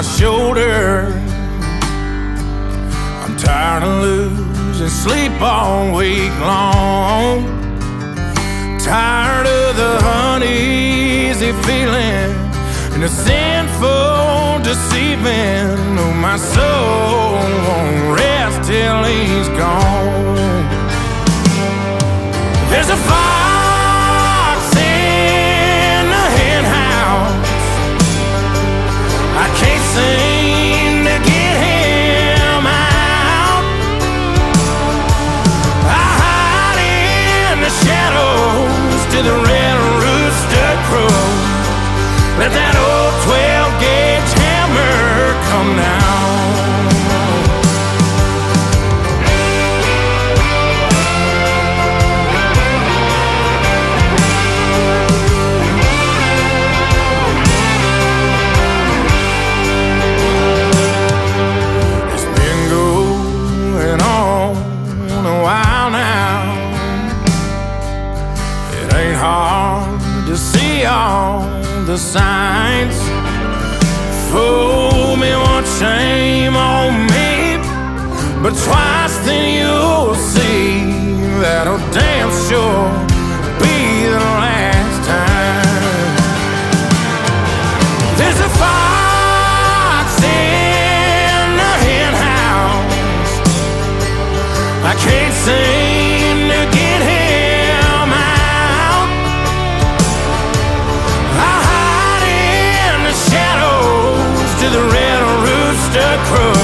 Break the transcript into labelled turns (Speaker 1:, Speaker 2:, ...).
Speaker 1: shoulder. I'm tired of losing sleep all week long. Tired of the uneasy feeling and the sinful deceiving. Oh, my soul won't rest till he's gone. There's a fox in the hen house. I can't seem to get him out. I hide in the shadows till the red rooster crows. Let that old 12-gauge hammer come down. It's been going on a while now. It ain't hard to see all the signs. Fool me once, shame on me, but twice then you'll see that'll damn sure be the last time. There's a fox in the hen house. I can't seem to get him out. I hide in the shadows till the red rooster crows.